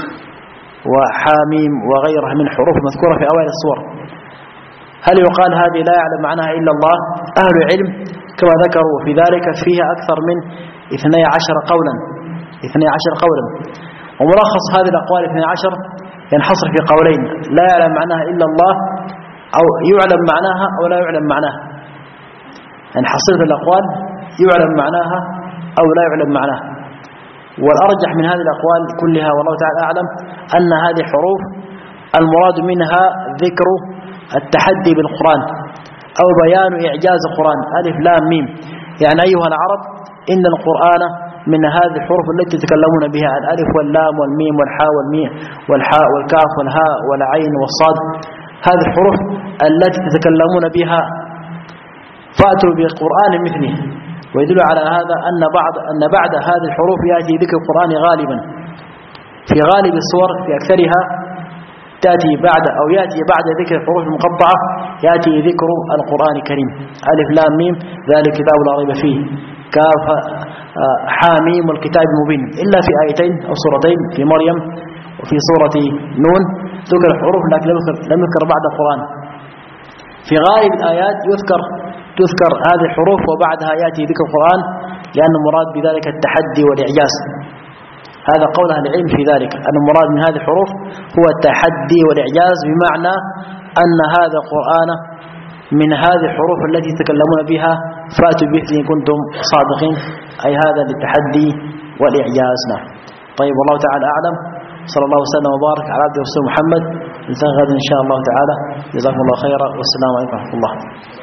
وحاميم وغيرها من حروف مذكورة في أوائل السور، هل يقال هذه لا يعلم معناها إلا الله؟ أهل العلم كما ذكروا في ذلك فيها أكثر من اثني عشر قولا اثني عشر قولا وملخص هذه الأقوال اثني عشر ينحصر في قولين: لا يعلم معناها إلا الله، أو يعلم معناها أو لا يعلم معناها. يعني حصيلة الأقوال يعلم معناها أو لا يعلم معناها. والأرجح من هذه الأقوال كلها والله تعالى أعلم أن هذه حروف المراد منها ذكر التحدي بالقرآن أو بيان إعجاز القرآن، ألف لام ميم. يعني أيها العرب إن القرآن من هذه الحروف التي تتكلمون بها، الألف واللام والميم والحاء والميم والحاء والكاف والهاء والعين والصاد، هذه الحروف التي تتكلمون بها، فأتوا بقرآن مثله. ويدل على هذا أن بعض أن بعد هذه الحروف يأتي ذكر القرآن غالبا في غالب السور، في أكثرها تأتي بعد أو يأتي بعد ذكر الحروف المقطعة يأتي ذكر القرآن الكريم، ألف لام ميم ذلك كتاب لا ريب فيه، كاف حاميم والكتاب المبين، إلا في آيتين أو سورتين، في مريم وفي سورة نون ذكر الحروف لكن لم يذكر بعد القرآن. في غالب الآيات يذكر تذكر هذه الحروف وبعدها يأتي ذكر القرآن، لأن المراد بذلك التحدي والإعجاز. هذا قول أهل العلم في ذلك، أن المراد من هذه الحروف هو التحدي والإعجاز، بمعنى أن هذا القرآن من هذه الحروف التي يتكلمون بها، فاتوا به إن كنتم صادقين، أي هذا للتحدي والإعجاز. نعم. طيب والله تعالى أعلم، صلى الله وسلم وبارك على عبده ورسوله محمد. نلتقي غدا إن شاء الله تعالى. جزاكم الله خيرا، والسلام عليكم ورحمة الله.